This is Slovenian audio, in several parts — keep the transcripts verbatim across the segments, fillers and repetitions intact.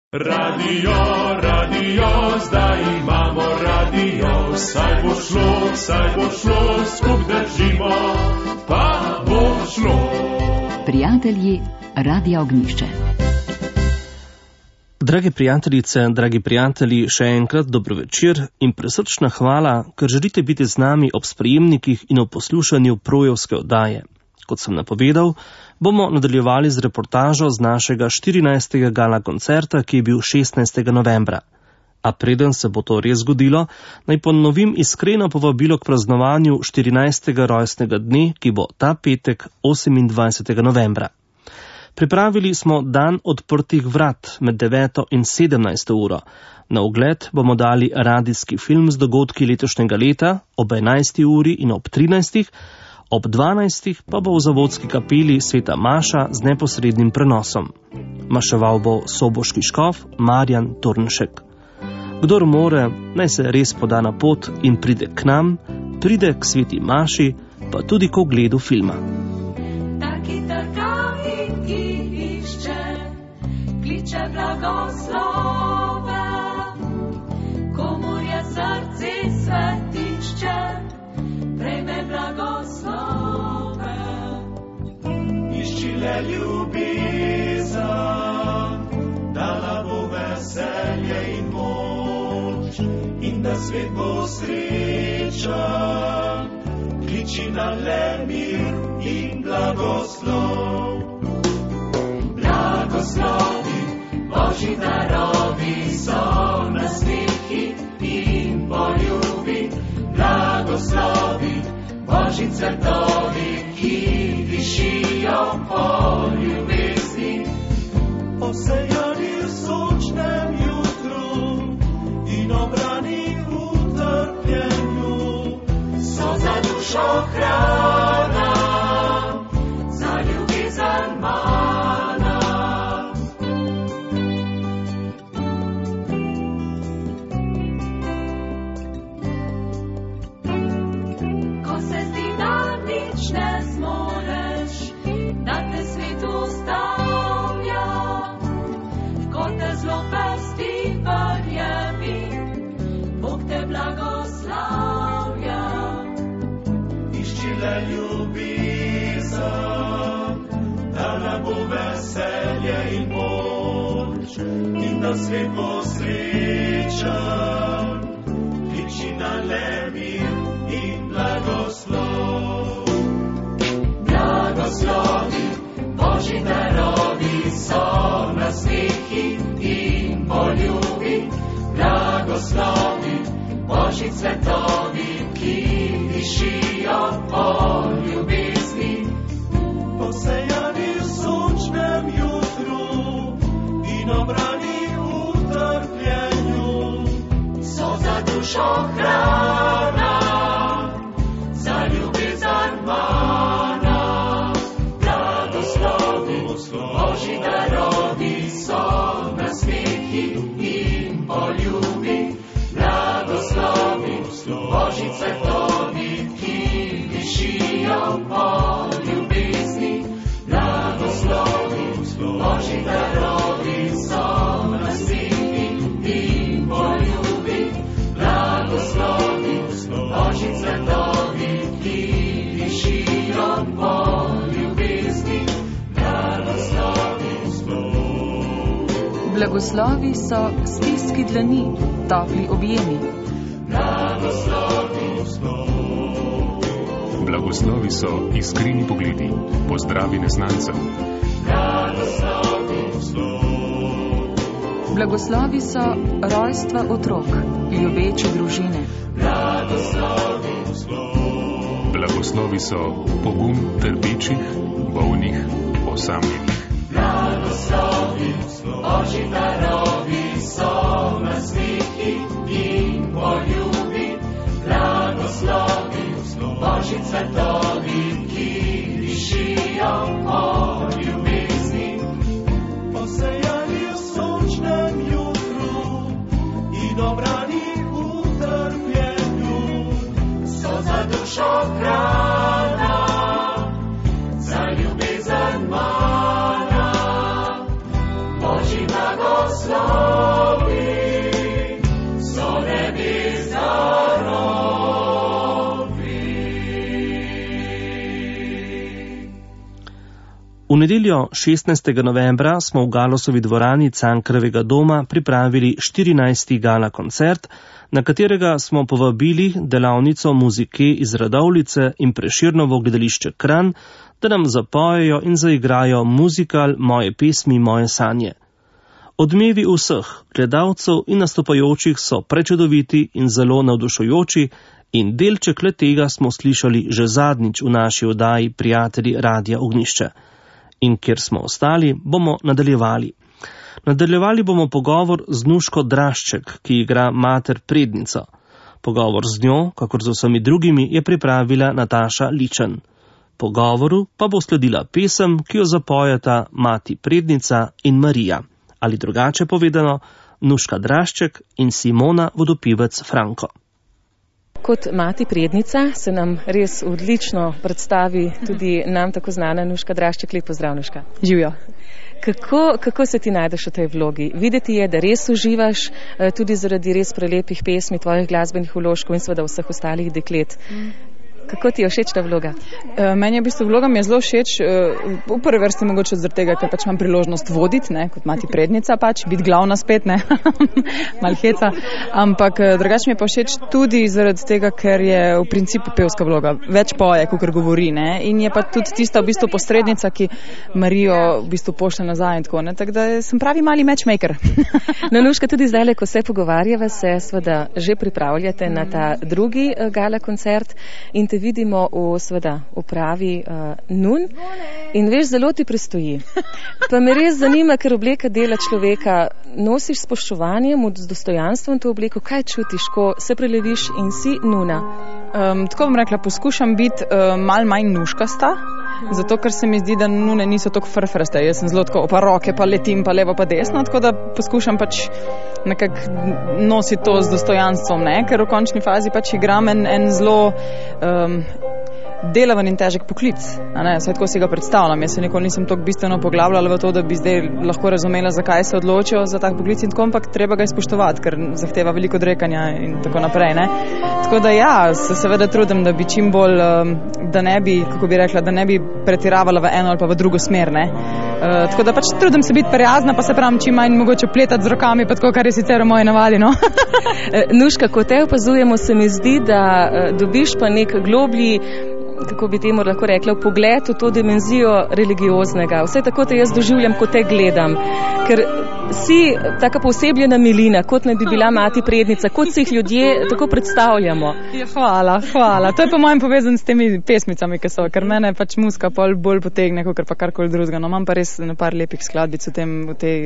Radio, radio, zdaj imamo radio, saj bo šlo, saj bo šlo, skup držimo, pa bo šlo. Prijatelji Radia Ognjišče. Drage prijateljice, dragi prijatelji, še enkrat dobro večer in presrčna hvala, ker želite biti z nami ob sprejemnikih in ob poslušanju projevske oddaje. Kot sem napovedal, bomo nadaljevali z reportažo z našega štirinajstega gala koncerta, ki je bil šestnajstega novembra. A preden se bo to res zgodilo, naj ponovim iskreno povabilo k praznovanju štirinajstega rojstnega dne, ki bo ta petek osemindvajsetega novembra. Pripravili smo dan odprtih vrat med deveto in sedemnajsto uro. Na ogled bomo dali radijski film z dogodki letošnjega leta ob enajsti uri in ob trinajstih, ob dvanajstih pa bo v Zavodski kapeli Sveta Maša z neposrednim prenosom. Maševal bo soboški škof Marjan Tornšek. Kdor more, naj se res poda na pot in pride k nam, pride k Sveti Maši, pa tudi k ogledu filma. Taki trkavi, ki išče, kliče blagoslove, komur je srce svetišče, prejme blagoslove. Iščile ljubezen, dala bo veselje in moč, in da svet bo srečen, kliči na le mir in blagoslov. Blagoslovi, Božji darovi so na smehi in poljubi. Blagoslovi, Božji cvetovi, ki dišijo po ljubezni. Posejani v sončnem jutru in obrani v trpljenju, so za dušo hrana, za ljubezen mana. Ko se zdi, da nič ne zmoreš, da te svet ustavlja, ko te zelo pesti, verjemi, Bog te blagoslavlja. Iščile ljubezen, dala bo veselje in moč, in da svet bo srečen, kliči na le mir in blagoslov. Blagoslovi, Božji darovi so na smehi in poljubi. Blagoslovi, Božji cvetovi, ki dišijo po ljubezni. Posejani v sončnem jutru in obrani v trpljenju, so za dušo hrana, za ljubezen mana. Blagoslovi, Božji darovi so na smehi in poljubi. Blagoslovi, Božji cvetovi, ki dišijo po ljubezni. Blagoslovi, Božji darovi so na smehi in poljubi. Blagoslovi, Božji cvetovi, ki dišijo po ljubezni. Blagoslovi, Blagoslovi so stiski dlani, topli objemi. blagoslovi, Blagoslovi so iskreni pogledi, pozdravi neznancem. blagoslovi, Blagoslovi so rojstva otrok, ljubeče družine. blagoslovi, Blagoslovi so pogum trpečih, bolnih, osamljenih. blagoslovi, Božji darovi so na smehi in poljubi. Blagoslovi, Božji cvetovi, ki dišijo po ljubezni. Posejani v sončnem jutru in obrani v trpljenju, so za dušo hrana, za ljubezen mana. Božji blagoslov. V nedeljo šestnajstega novembra smo v Galosovi dvorani Cankarjevega doma pripravili štirinajsti gala koncert, na katerega smo povabili delavnico muzike iz Radovljice in Prešernovo gledališče Kranj, da nam zapojejo in zaigrajo muzikal Moje pesmi, moje sanje. Odmevi vseh gledalcev in nastopajočih so prečudoviti in zelo navdušujoči in delček le tega smo slišali že zadnjič v naši oddaji Prijatelji Radia Ognjišče. In kjer smo ostali, bomo nadaljevali. Nadaljevali bomo pogovor z Nuško Drašček, ki igra mater prednico. Pogovor z njo, kakor z vsemi drugimi, je pripravila Nataša Ličen. Pogovoru pa bo sledila pesem, ki jo zapojeta mati prednica in Marija. Ali drugače povedano, Nuška Drašček in Simona Vodopivec Franko. Kot mati prednica se nam res odlično predstavi tudi nam tako znana Nuška Drašček. Lep pozdrav, Nuška. Živjo. Kako, kako se ti najdeš v tej vlogi? Videti je, da res uživaš tudi zaradi res prelepih pesmi, tvojih glasbenih vložkov in seveda vseh ostalih deklet. Kako ti je všeč ta vloga? E, meni je v bistvu vloga mi je zelo všeč, e, v prvi vrsti mogoče zaradi tega, ker pač imam priložnost voditi, ne, kot mati prednica pač, biti glavna spet, ne, mal heca, ampak drugače mi je pa všeč tudi zaradi tega, ker je v principu pevska vloga, več poje, kakor govori, ne, in je pa tudi tista v bistvu posrednica, ki Marijo v bistvu pošle nazaj in tako, ne, tako da sem pravi mali matchmaker. No, Nuška, tudi zdajle, ko se pogovarjava, se seveda že pripravljate na ta drugi uh, gala koncert in te vidimo v, seveda, v pravi uh, nun in veš, zelo ti prestoji. Pa me res zanima, ker obleka dela človeka, nosiš spoštovanjem, z dostojanstvom to obleko, kaj čutiš, ko se preleviš in si nuna? Um, tako bom rekla, poskušam biti uh, mal manj nuškasta, zato ker se mi zdi, da nune niso tako frfraste. Jaz sem zelo tako, pa roke, pa letim, pa levo, pa desno, tako da poskušam pač nekako nositi to z dostojanstvom, ne? Ker v končni fazi pač igram en, en zelo um, delaven in težek poklic. Saj tako si ga predstavljam. Jaz se nikoli nisem tako bistveno poglavljala v to, da bi zdaj lahko razumela, zakaj se odločijo za tak poklic in tako, ampak treba ga spoštovati, ker zahteva veliko odrekanja in tako naprej. Ne? Tako da ja, se seveda trudim, da bi čim bolj, da ne bi, kako bi rekla, da ne bi pretiravala v eno ali pa v drugo smer. Ne? Uh, tako da pač trudim se biti prijazna, pa se pravim čim manj mogoče pletati z rokami, pa tako, kar je sicer v moje navadi. No? Nuška, ko te opazujemo, se mi zdi, da uh, dobiš pa nek globlji, kako bi temu lahko rekla, pogled v to dimenzijo religioznega. Vse tako te jaz doživljam, ko te gledam. Ker si taka posebljena milina, kot naj bi bila mati prednica, kot si jih ljudje tako predstavljamo. Ja, hvala, hvala. To je po mojem povezan s temi pesmicami, ki so, ker mene pač muska pol bolj potegne, kot pa karkoli drugega. No, imam pa res par lepih skladbic v, tem, v, tej,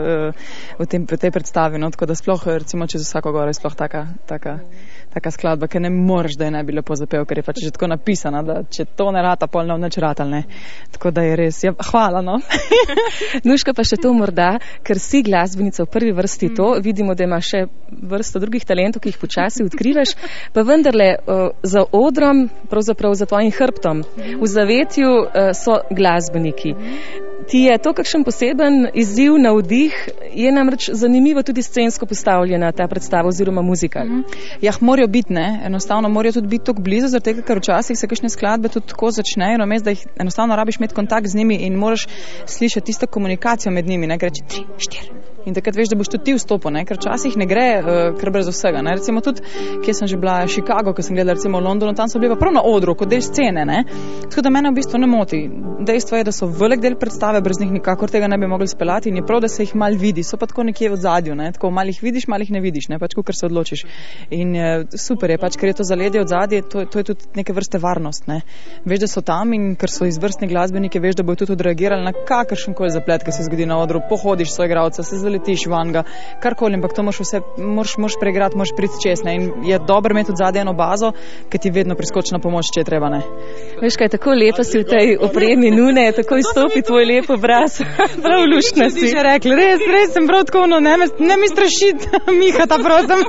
v, tem, v tej predstavi, no, tako da sploh, recimo, čez vsako gore je sploh taka, taka, taka skladba, ki ne moreš, da je ne bi lepo zapel, ker je pač že tako napisana, da če to ne rata, pol ne neč ratal, ne. Tako da je res, ja, hvala, no. Nuška, pa še to morda, ker si glasbenica v prvi vrsti to, vidimo, da ima še vrsto drugih talentov, ki jih počasi odkrivaš, pa vendarle uh, za odrom, pravzaprav za tvojim hrbtom, v zavetju uh, so glasbeniki. Ti je to kakšen poseben izziv, navdih, je namreč zanimivo tudi scensko postavljena ta predstava oziroma muzika. Ja, morajo biti, ne, enostavno morajo tudi biti tako blizu, zaradi tega, ker včasih se kakšne skladbe tudi tako začnejo, no, da jih enostavno rabiš imeti kontakt z njimi in moraš slišati tisto komunikacijo med njimi, ne, reči tri, štiri. In takrat veš, da boš tudi ti vstopil, ne, ker včasih ne gre uh, kar brez vsega, ne, recimo tudi, kje sem že bila, Chicago, ko sem gledala recimo v Londonu, tam so bili pa prav na odru, kot del scene, ne, tako da mene v bistvu ne moti. Dejstvo je, da so velik del predstave, brez njih nikakor tega ne bi mogli speljati in je prav, da se jih mal vidi, so pa tako nekje v zadju, ne, tako mal jih vidiš, mal jih ne vidiš, ne, pač kakor se odločiš. In je, super je, pač, ker je to zaledje od zadje, to, to je tudi neke vrste varnost, ne. Veš, da so tam in ker so izvrstni glasbeniki, veš, da bojo tudi odreagirali na kakršenkoli zaplet, ki se zgodi na odru, pohodiš svoj igralca, se letiš vanga, karkoli, ampak to moraš vse, moraš, moraš preigrati, moraš priti čez, ne, in je dobro imeti od zadaj eno bazo, ki ti vedno priskoči na pomoč, če je treba, ne. Veš kaj, tako lepo si v tej opremi nune, tako izstopi tvoj lep obraz, prav luštna si. Si že rekli, res, res sem prav tako, no, ne, ne mi strašit, Mihata, prosim.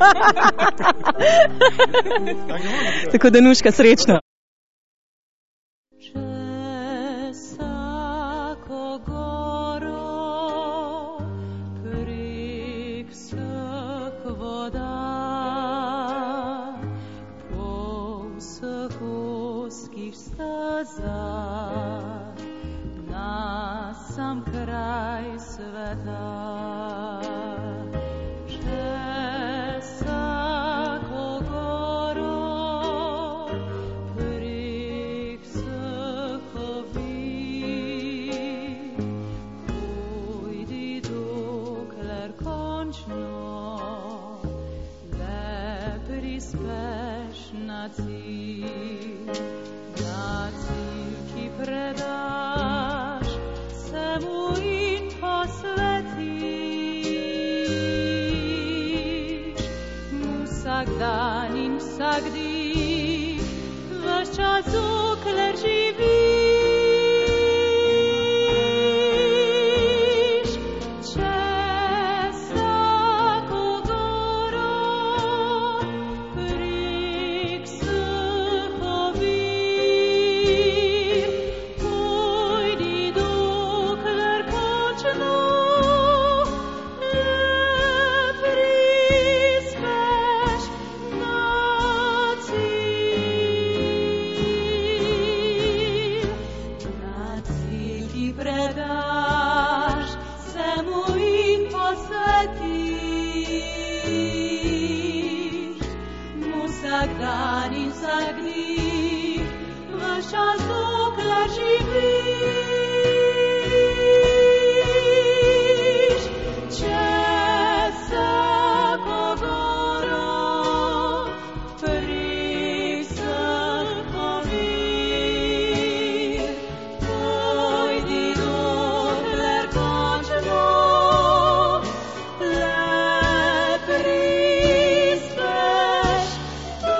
Tako da, Nuška, srečno. Na končno le prispeš na cilj, na cilj, ki predaš se mu in posvetiš mu vsak dan in vsak dih, ves čas dokler živiš. Če vsako goro prek vseh ovir, pojdi dokler končno le prispeš na cilj, na cilj, ki predaš se mu in posvetiš mu vsak dan in vsak dih, ves čas dokler živiš. Če vsako goro prek vseh ovir, pojdi dokler končno le prispeš na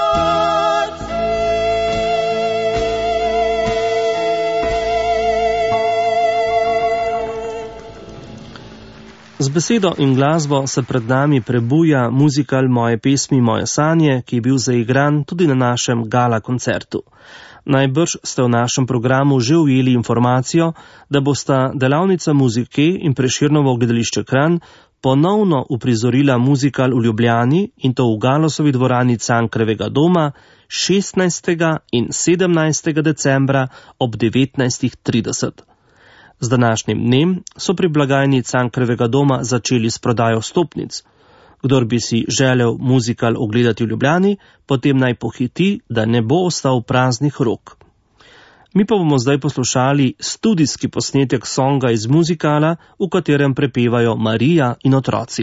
Z besedo in glasbo se pred nami prebuja muzikal Moje pesmi, moje sanje, ki je bil zaigran tudi na našem gala koncertu. Najbrž ste v našem programu že ujeli informacijo, da bosta delavnica muzike in Prešernovo gledališče Kranj ponovno uprizorila muzikal v Ljubljani in to v Galosovi dvorani Cankarjevega doma šestnajstega in sedemnajstega decembra ob devetnajstih trideset. Z današnjim dnem so pri blagajni Cankarjevega doma začeli s prodajo vstopnic. Kdor bi si želel muzikal ogledati v Ljubljani, potem naj pohiti, da ne bo ostal praznih rok. Mi pa bomo zdaj poslušali studijski posnetek songa iz muzikala, v katerem prepevajo Marija in otroci.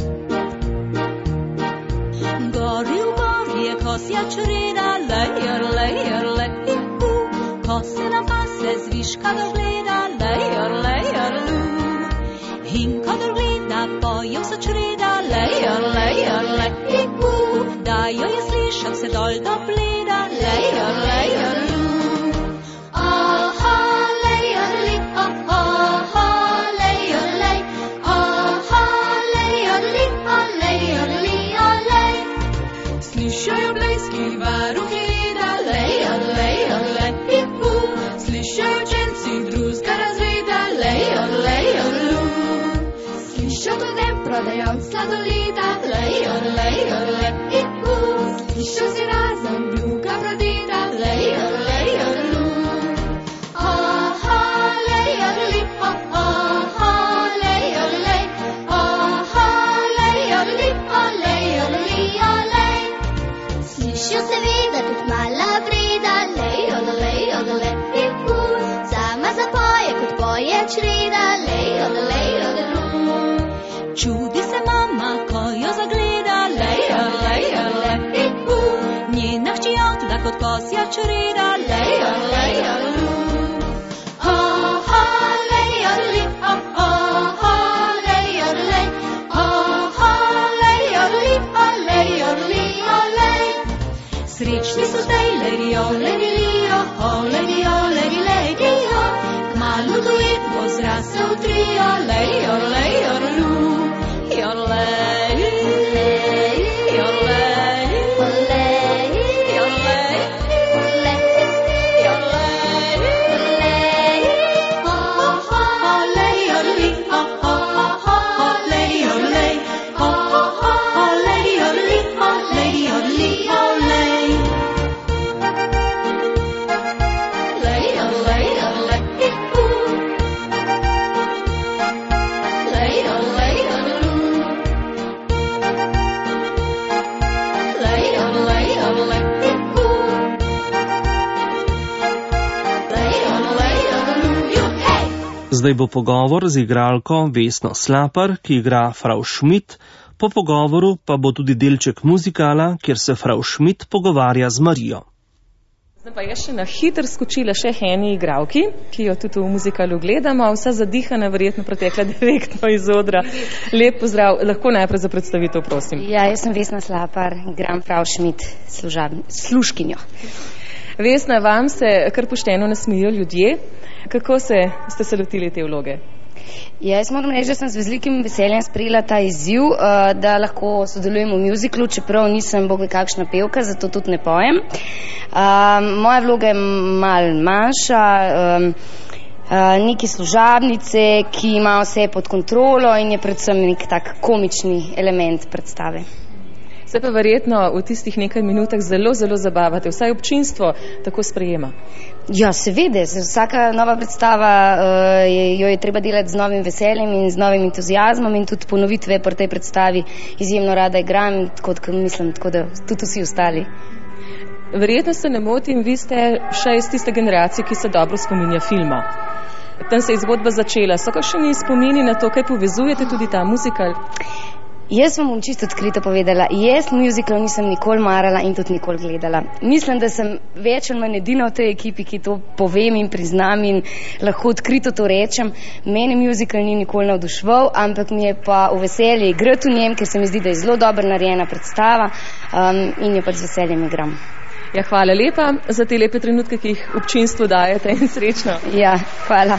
Gori v gori je kosja čreda, lejer, lejer, lejer, u, ko se na pase zviška dogleda, lejer, lejer, lu. In kadar gleda, pojev se čreda, lejer, lejer, lejer, u, da jo je slišal se dol do bleda, lejer, lejer, lu. Aha, lejer, li, aha, aha, lejer, lej, aha, lejer, li, a lejer, li, a lej. Slišajo blejski varuh leda, lejer, lejer, lejer, u, slišajo učenci drugega razreda, lejer, lejer, lu. Slišal tudi prodajalec sladoleda, lejer, lejer, lejer, u, slišal si razem ljuga pradeda, lejer, lejer, lu. Aha, lejer, li, aha, lejer, lej, aha, lejer, li, a lejer, li, a lej. Slišal seveda tudi mala vreda, lejer, lejer, lejer, u, sama zapoje kot poje čreda, lejer, lejer, lu. Čudi se mama, ko jo zagleda, lejer, lejer, lejer, u, njena hči odla kot kosja čreda, lejer, lejer, lu. Aha, lejer, li, aha, lejer, lej, aha, lejer, li, a lejer, li, a lej. Srečni so zdaj lerijo, lerilijo, o lerijo, lerilerijo, kmalu duet bo zrasel trio, lejer, lejer, lu. Your lej, your lej, your lej, your lej, aha, lejer, li, aha, lejer, lej, aha, lejer, li, a lejer, li, a lej. Lejer, lejer, lejer, u, lejer, Zdaj bo pogovor z igralko Vesno Slapar, ki igra Frau Schmidt, po pogovoru pa bo tudi delček muzikala, kjer se Frau Schmidt pogovarja z Marijo. Zdaj pa je še na hitro skočila še eni igralki, ki jo tudi v muzikalu gledamo, vsa zadihana, verjetno pretekla direktno iz odra. Lep pozdrav, lahko najprej za predstavitev, prosim. Ja, jaz sem Vesna Slapar, igram Frau Schmidt, služkinjo. Vesna, vam se kar pošteno nasmejijo ljudje. Kako se, ste se lotili te vloge? Ja, jaz moram reči, da sem z velikim veseljem sprejela ta izziv, da lahko sodelujem v muziklu, čeprav nisem bog kakšna pevka, zato tudi ne pojem. Moja vloga je malo manjša, neki služabnice, ki ima vse pod kontrolo in je predvsem nek tak komični element predstave. Se pa verjetno v tistih nekaj minutah zelo, zelo zabavate, vsaj občinstvo tako sprejema. Ja, seveda, vsaka nova predstava uh, je, jo je treba delati z novim veseljem in z novim entuzijazmom in tudi ponovitve pri tej predstavi izjemno rada igram, tako, mislim, tako da tudi vsi ostali. Verjetno se ne motim, vi ste še iz tiste generacije, ki se dobro spominja filma. Tam se je zgodba začela. So kakšni spomini na to, kaj povezujete tudi ta muzikal? Jaz vam bom čisto odkrito povedala, jaz muzikal nisem nikoli marala in tudi nikoli gledala. Mislim, da sem več ali manj edina v tej ekipi, ki to povem in priznam in lahko odkrito to rečem. Mene muzikal ni nikoli navduševal, ampak mi je pa v veselje igrati v njem, ker se mi zdi, da je zelo dobro narejena predstava um, in jo pač z veseljem igram. Ja, hvala lepa za te lepe trenutke, ki jih občinstvu dajete in srečno. Ja, hvala.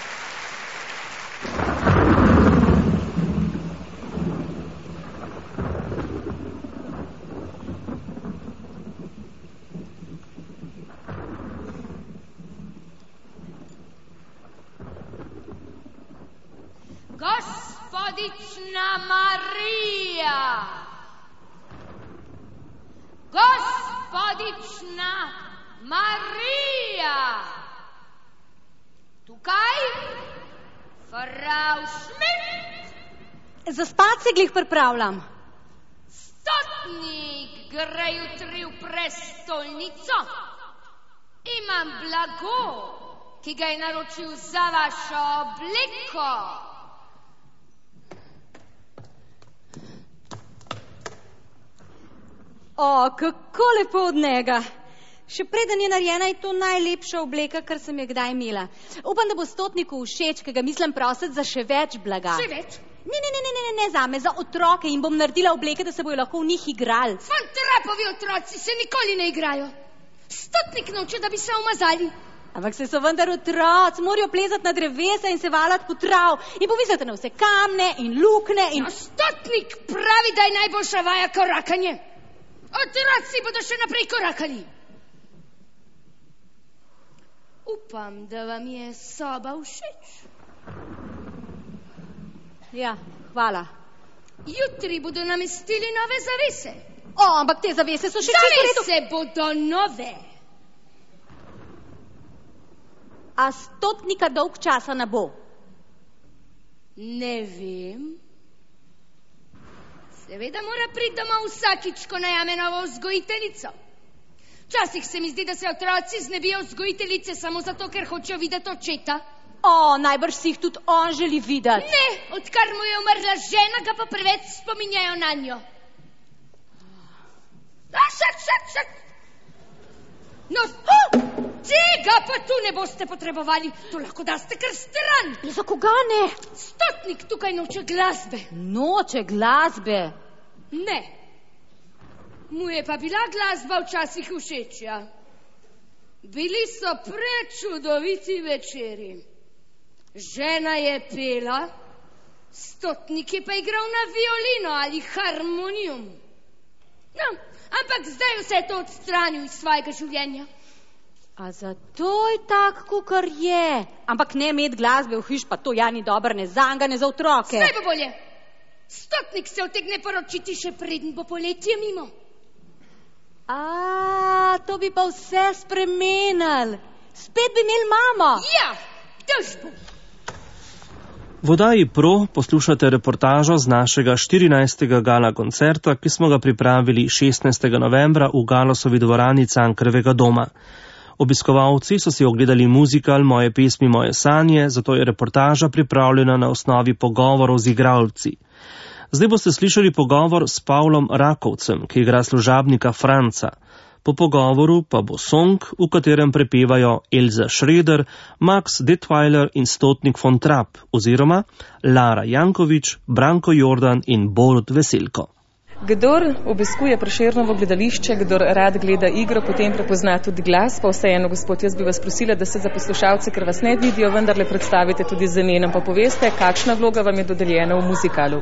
Gospodična Marija, Gospodična Marija, tukaj, Frau Schmidt. Za spat se glih pripravljam. Stotnik gre jutri v prestolnico. Imam blago, ki ga je naročil za vašo obliko. O, kako lepo od njega. Še preden je narejena, je to najlepša obleka, kar sem je kdaj imela. Upam, da bo stotniku všeč, ker ga mislim prositi za še več blaga. Še več? Ne, ne, ne, ne, ne, ne zame, za otroke in bom naredila obleke, da se bojo lahko v njih igrali. Fantrapovi otroci se nikoli ne igrajo. Stotnik noče, da bi se umazali. Ampak se so vendar otroci, morajo plezati na drevesa in se valati po trav in povisati na vse kamne in lukne in... No, stotnik pravi, da je najboljša vaja korakanje. Otroci bodo še naprej korakali. Upam, da vam je soba všeč. Ja, hvala. Jutri bodo namestili nove zavese. O, ampak te zavese so še čisto v redu. Zavese bodo nove. A stotnika dolg časa ne bo? Ne vem. Seveda mora priti domov vsakič, ko najame novo vzgojiteljico. Včasih se mi zdi, da se otroci znebijo vzgojiteljice samo zato, ker hočejo videti očeta. O, najbrž si jih tudi on želi videti. Ne, odkar mu je umrla žena, ga pa preveč spominjajo na njo. A, šak, šak, šak. No, oh, tega pa tu ne boste potrebovali. To lahko daste kar stran. Za koga ne? Stotnik tukaj noče glasbe. Noče glasbe? Ne. Mu je pa bila glasba včasih všeč, ja. Bili so prečudoviti večeri. Žena je pela, stotnik je pa igral na violino ali harmonijum. No, ampak zdaj vse to odstranil iz svojega življenja. A zato je tak, kakor je. Ampak ne imeti glasbe v hiš, pa to ja ni dobro, ne zanga, ne za otroke. Vse bo bolje. Stotnik se utegne poročiti še preden bo poletje mimo. A, to bi pa vse spremenil. Spet bi imel mamo. Ja, tož bo. V oddaji Pro poslušate reportažo z našega štirinajstega gala koncerta, ki smo ga pripravili šestnajstega novembra v Galosovi dvorani Cankarjevega doma. Obiskovalci so si ogledali muzikal Moje pesmi, moje sanje, zato je reportaža pripravljena na osnovi pogovorov z igralci. Zdaj boste slišali pogovor s Pavlom Rakovcem, ki igra služabnika Franca. Po pogovoru pa bo song, v katerem prepevajo Elza Schroeder, Max Detweiler in Stotnik von Trapp, oziroma Lara Jankovič, Branko Jordan in Borut Veselko. Kdor obiskuje Prešernovo gledališče, kdor rad gleda igro, potem prepozna tudi glas, pa vseeno, gospod, jaz bi vas prosila, da se za poslušalce, ker vas ne vidijo, vendarle predstavite tudi z imenom, pa poveste, kakšna vloga vam je dodeljena v muzikalu.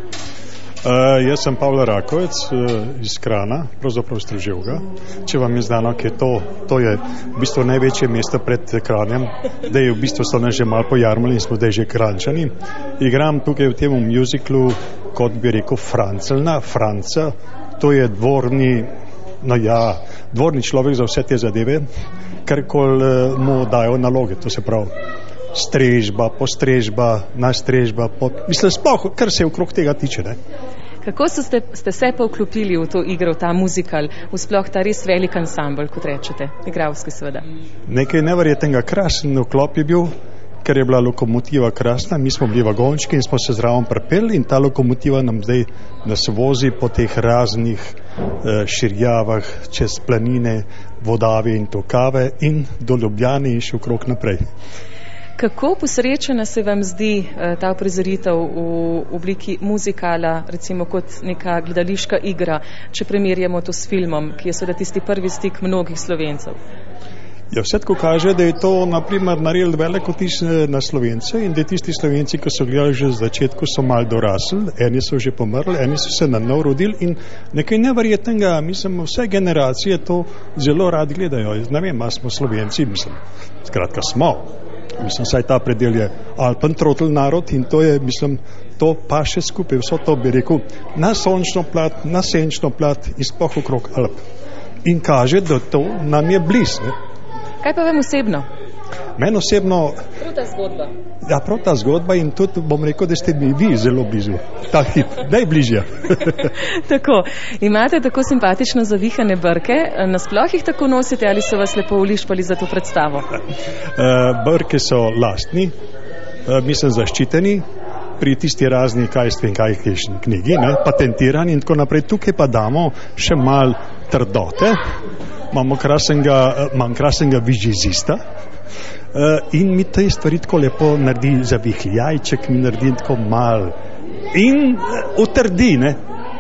Uh, jaz sem Pavla Rakovec uh, iz Krana, pravzaprav iz Trženjska. Če vam je znano, ki je to, to je v bistvu največje mesto pred Kranjem, da je v bistvu so nas že malo pojarmali in smo zdaj že Krančani. Igram tukaj v tem muziklu, kot bi rekel, Francelna, Franca, to je dvorni, no ja, dvorni človek za vse te zadeve, karkoli uh, mu dajo naloge, to se pravi. Strežba, postrežba, nastrežba, pod... mislim, sploh, kar se okrog tega tiče, ne? Kako so ste, ste se pa vklopili v to igro, v ta muzikal, v sploh ta res velik ansambl, kot rečete, igralski seveda? Nekaj neverjetnega, krasen vklop je bil, ker je bila lokomotiva krasna, mi smo bili vagončki in smo se zraven prepeli in ta lokomotiva nam zdaj nas vozi po teh raznih eh, širjavah, čez planine, vodave in tokave in do Ljubljane in še okrog naprej. Kako posrečena se vam zdi uh, ta uprizoritev v obliki muzikala, recimo kot neka gledališka igra, če primerjamo to s filmom, ki je seveda tisti prvi stik mnogih Slovencev? Ja, vse tako kaže, da je to naprimer naredil velik vtis na Slovence in da tisti Slovenci, ki so gledali že z začetku, so malo dorasli, eni so že pomrli, eni so se na nov rodili in nekaj neverjetnega, mislim, vse generacije to zelo rad gledajo. Ne vem, a smo Slovenci, mislim, skratka smo. Mislim, saj ta predel je Alpen trotl narod in to je, mislim, to pa še skupaj, vso to bi rekel, na sončno plat, na senčno plat in sploh okrog Alp. In kaže, da to nam je bliz, ne? Kaj pa vam osebno? Meni osebno... Prav ta zgodba. Ja, prav ta zgodba in tudi bom rekel, da ste mi vi zelo blizu. Ta hip, najbližja. Tako, imate tako simpatično zavihane brke, nasploh jih tako nosite ali so vas lepo ulišpali za to predstavo? Brke so lastni, mislim zaščiteni, pri tisti razni kajstvi in kajkešni knjigi, ne, patentirani in tako naprej. Tukaj pa damo še mal trdote, imamo krasenga, imam krasenga vizizista, Uh, in mi te stvari tako lepo naredi zavihli jajček, mi naredi tako mal in uh, utrdi, ne?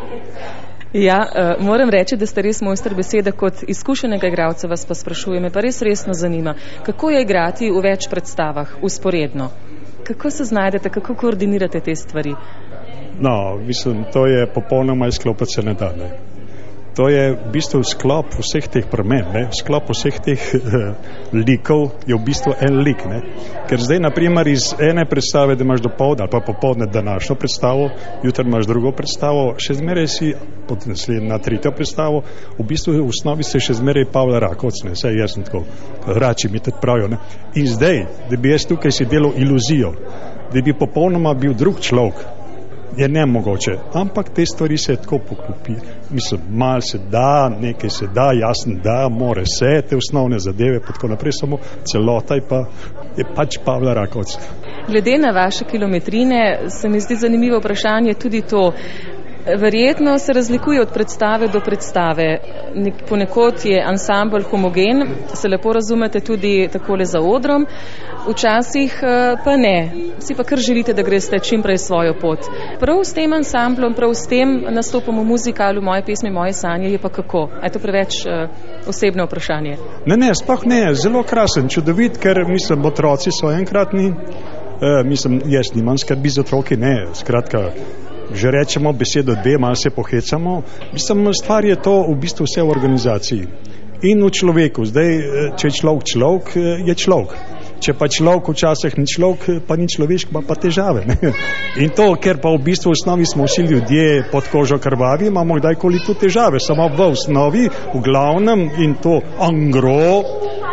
Ja, uh, moram reči, da ste res mojster besede, kot izkušenega igralca vas pa sprašujem, me pa res resno zanima, kako je igrati v več predstavah, usporedno? Kako se znajdete, kako koordinirate te stvari? No, mislim, to je popolnoma izklopiti se ne da, ne? To je v bistvu sklop vseh teh premen, ne? Sklop vseh teh uh, likov je v bistvu en lik, ne? Ker zdaj, naprimer, iz ene predstave, da imaš dopoldne ali pa popoldne današnjo predstavo, jutri imaš drugo predstavo, še zmeraj si, potem na tretjo predstavo, v bistvu v osnovi se še zmeraj Pavla Rakovec, ne? Saj jaz sem tako, rači mi tudi pravijo, ne? In zdaj, da bi jaz tukaj si delal iluzijo, da bi popolnoma bil drug človek, je nemogoče, ampak te stvari se tako poklopi. Mislim, malo se da, nekaj se da, jasno da, more se, te osnovne zadeve, pa tako naprej, samo celotaj pa je pač Pavla Rakovec. Glede na vaše kilometrine se mi zdi zanimivo vprašanje tudi to, verjetno se razlikuje od predstave do predstave. Ponekod je ansambl homogen, se lepo razumete tudi takole za odrom, včasih pa ne. Si pa kar želite, da greste čim prej svojo pot. Prav s tem ansamblom, prav s tem nastopom v muzikalu Moje pesmi, moje sanje je pa kako? A je to preveč uh, osebno vprašanje? Ne, ne, sploh ne, zelo krasen, čudovit, ker mislim, otroci so enkratni, uh, mislim, jaz nimam skrbi za otroki, ne, skratka, že rečemo besedo dve, malo se pohecamo. Mislim, stvar je to v bistvu vse v organizaciji in v človeku. Zdaj, če je človek človek, je človek. Če pa človek včasih ni človek, pa ni človešk, pa pa težave. Ne? In to, ker pa v bistvu v osnovi smo vsi ljudje pod kožo krvavi, imamo kdajkoli tu težave. Samo v osnovi, v glavnem in to angro,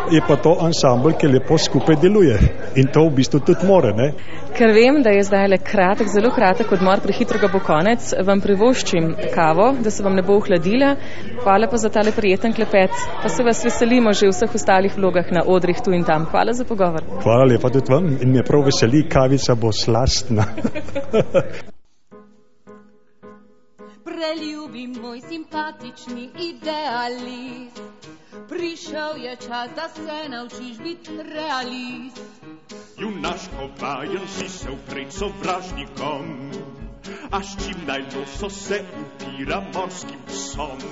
je pa to ansambl, ki lepo skupaj deluje. In to v bistvu tudi more, ne? Ker vem, da je zdaj le kratek, zelo kratek odmor, prehitro ga bo konec, vam privoščim kavo, da se vam ne bo ohladila. Hvala pa za tale prijeten klepet, pa se vas veselimo že v vseh ostalih vlogah na odrih tu in tam. Hvala za pogovor. Hvala lepa tudi vam in me prav veseli, kavica bo slastna. Preljubi moj simpatični idealist, prišel je čas, da se naučiš biti realist. Junaško vajen si se upret sovražnikom, a s čim naj loso se upira morskim psom.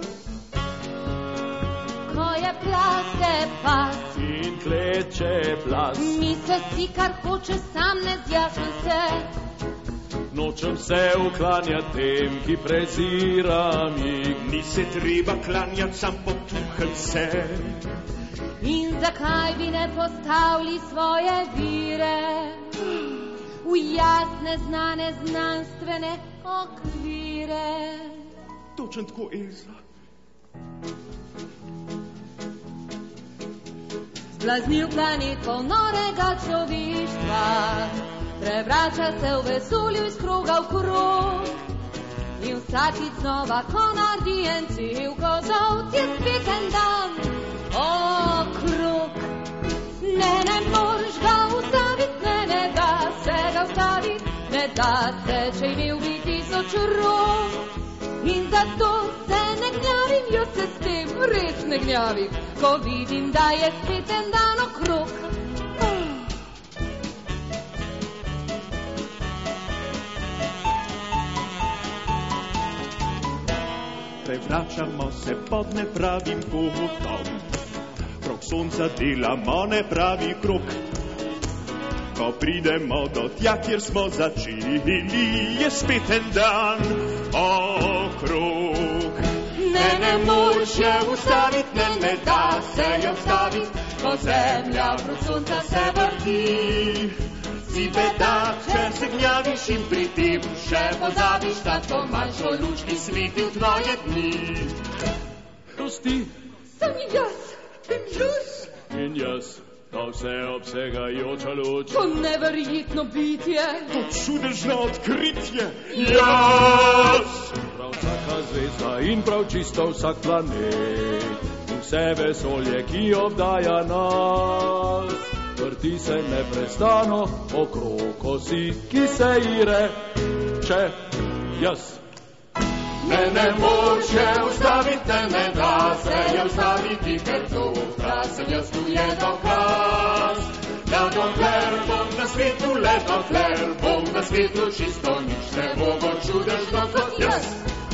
Ko je plase pas in kleče plas, misle si, kar hoče, sam ne zjasnim se. Nočem se uklanjati tem, ki preziram jih. Ni se treba klanjati, sam potuhem se. In zakaj bi ne postavili svoje vire v jasne, znane, znanstvene okvire? Točen tako Eza. Zblaznil planetov norega človeštva, prevrača se v vesolju iz kroga v krog. In vsakič znova, ko naredi en cel kozovc, je spet en dan okrog. Ne, ne moreš ga ustaviti, ne, ne da se ga ustaviti, ne da se, če imel bi tisoč rok. In zato se ne gnjavim, jo se s tem res ne gnjavim, ko vidim, da je spet en dan okrog. Prevračamo se pod nepravim kotom, krog sonca delamo nepravi krog. Ko pridemo do tja, kjer smo začeli, je spet en dan okrog. Ne, ne moreš je ustaviti, ne, ne da se je ustaviti, ko zemlja krog sonca se vrti. Si bedak, če se gnjaviš in pri tem še pozabiš, da to manjšo luč, ki sveti v tvoje dni. To si sem jaz, in jaz, in jaz, to vse obsegajoča luč, to neverjetno bitje, to čudežno odkritje. Jaz! Prav vsaka zvezda in prav čisto vsak planet, vse vesolje, ki obdaja nas, vrti se neprestano okrog osi, ki se ji reče jaz. Ne, ne moreš je ustaviti, ne, ne da se je ustaviti, ker to krasem jaz tu je dokaz. Da dokler bom na svetu, le dokler bom na svetu, čisto nič ne bo bolj čudežno kot jaz.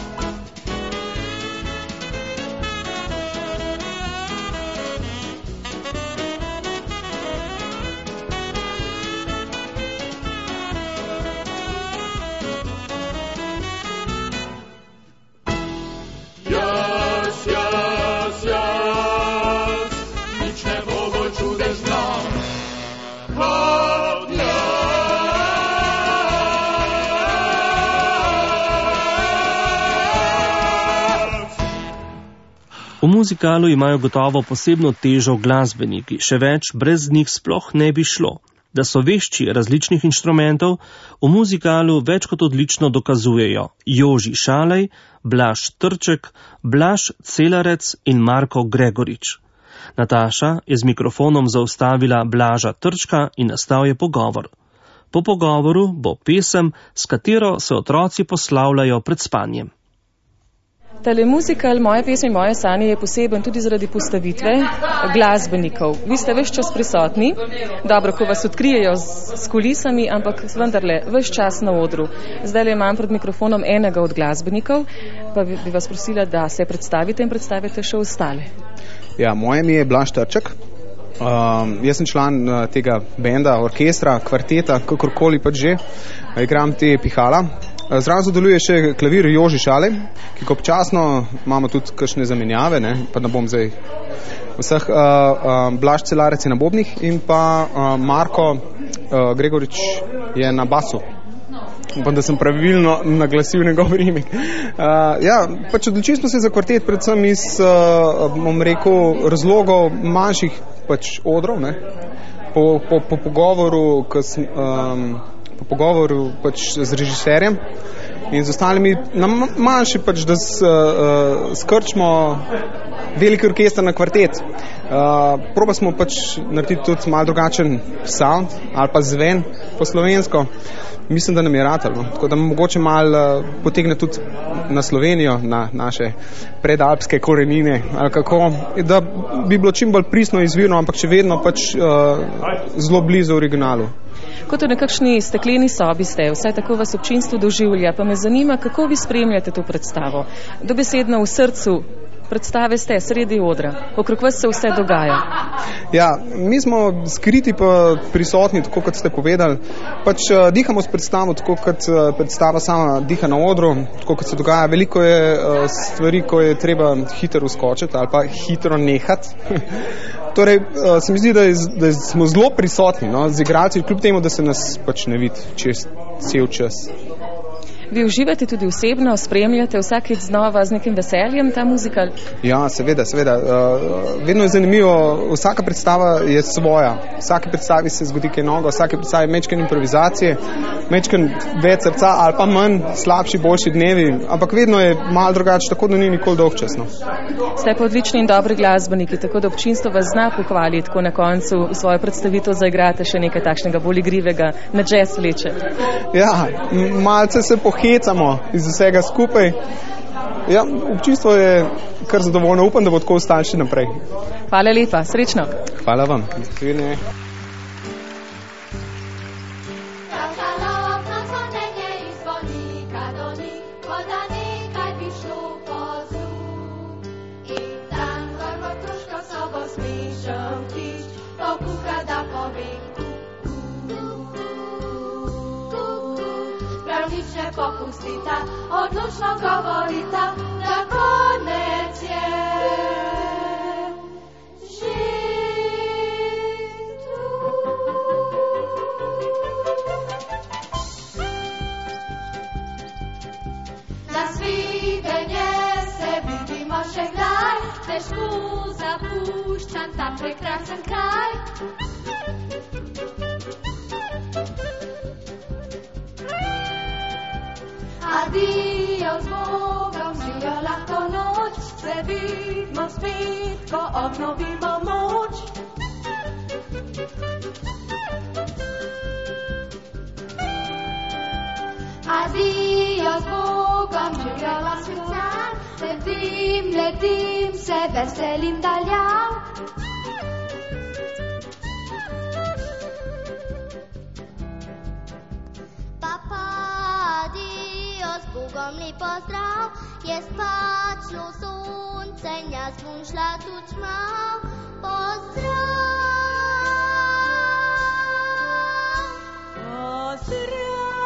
V muzikalu imajo gotovo posebno težo glasbeniki, še več brez njih sploh ne bi šlo. Da so vešči različnih inštrumentov, v muzikalu več kot odlično dokazujejo Joži Šalej, Blaž Trček, Blaž Celarec in Marko Gregorič. Nataša je z mikrofonom zaustavila Blaža Trčka in nastal je pogovor. Po pogovoru bo pesem, s katero se otroci poslavljajo pred spanjem. Tale muzikal Moje pesmi, moje sanje je poseben tudi zaradi postavitve glasbenikov. Vi ste ves čas prisotni, dobro, ko vas odkrijejo s, s kulisami, ampak vendarle, ves čas na odru. Zdaj le imam pred mikrofonom enega od glasbenikov, pa bi, bi vas prosila, da se predstavite in predstavite še ostale. Ja, moje ime je Blaž Trček. Um, jaz sem član uh, tega benda, orkestra, kvarteta, kakorkoli pač že. Igram te pihala. Zraven sodeluje še klavir Joži Šalej, ki občasno imamo tudi kakšne zamenjave, ne, pa ne bom zdaj vseh, uh, uh, Blaž Celarec je na bobnih in pa uh, Marko uh, Gregorič je na basu. Upam, da sem pravilno naglasil njegov imek. Uh, ja, pač odločili smo se za kvartet predvsem iz, uh, bom rekel, razlogov manjših pač odrov, ne. Po, po, po pogovoru, kas, um, po pogovoru pač z režiserjem in z ostalimi, na manjši pač, da s, uh, skrčimo veliki orkester na kvartet. Uh, proba smo pač narediti tudi malo drugačen sound ali pa zven po slovensko. Mislim, da nam je ratalo. Tako da mogoče malo uh, potegne tudi na Slovenijo, na naše predalpske korenine, ali kako, da bi bilo čim bolj pristno izvirno, ampak še vedno pač uh, zelo blizu originalu. Kot v nekakšni stekleni sobi ste, vsaj tako vas občinstvo doživlja, pa me zanima, kako vi spremljate to predstavo. Dobesedno v srcu predstave ste, sredi odra, okrog vas se vse dogaja. Ja, mi smo skriti pa prisotni, tako kot ste povedali. Pač uh, dihamo s predstavo, tako kot uh, predstava sama diha na odru, tako kot se dogaja. Veliko je uh, stvari, ko je treba hitro uskočiti ali pa hitro nehati. Torej, uh, se mi zdi, da, je, da smo zelo prisotni, no, z igralci, kljub temu, da se nas pač ne vidi čez cel čas. Vi uživate tudi osebno, spremljate vsakeč znova z nekim veseljem ta muzikal? Ja, seveda, seveda. Uh, vedno je zanimivo, vsaka predstava je svoja. Vsake predstavi se zgodi kaj novega, vsake predstavi mečken improvizacije, mečken več srca ali pa manj, slabši, boljši dnevi, ampak vedno je malo drugače, tako da ni nikoli dolgčasno. Ste pa odlični in dobri glasbeniki, tako da občinstvo vas zna pohvaliti, ko na koncu svojo predstavitev zaigrate še nekaj takšnega bolj igrivega, na jazz vleče. Ja, malce se pohvalite. Hecamo iz vsega skupaj. Ja, občinstvo je kar zadovoljno. Upam, da bo tako ostalo še naprej. Hvala lepa. Srečno. Hvala vam. Popustita, odlučno govorita, da konec je že tu. Na svidenje se vidimo še kdaj, težko zapuščam ta prekrasen kraj. Adijo z Bogom, žijo lahko noč, se vidimo spet, ko obnovimo moč. Adijo z Bogom, žijo lahko noč, letim, letim, se veselim daljav. Bogom lep pozdrav, jaz pač šlo sonce in jaz bom šla tudi mal. Pozdrav, pozdrav.